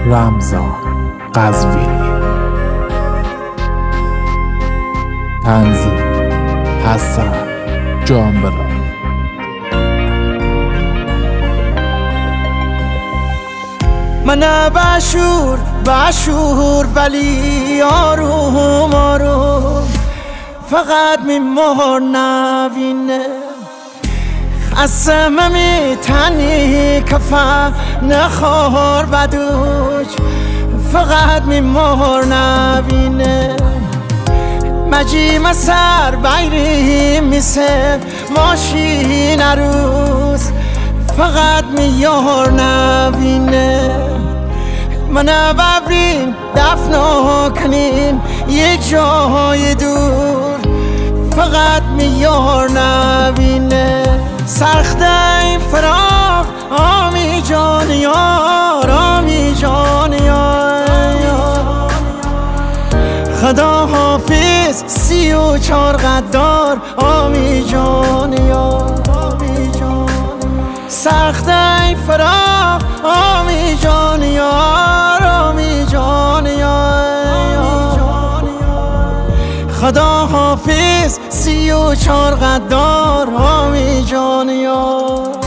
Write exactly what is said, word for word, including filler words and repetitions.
رمضان قزوینی. تنظیم حسن جانبران. من بشور بشور ولی آروم آروم فقط میمهر نبینه خسته میتنی کفم نخور بدوش فقط میمهر نبینه مجیم سر بیری میسه ماشین عروس فقط میار نبینه من ببرین دفنا کنین یه جای دور فقط میار نبینه سخته این فراق آمی جان یار آمی جان یار خدا حافظ سی و چار قدار آمی جان یار سخت ای فراق آمی جان یار آمی جان یار خدا حافظ سی و چار قدار آمی جان یار.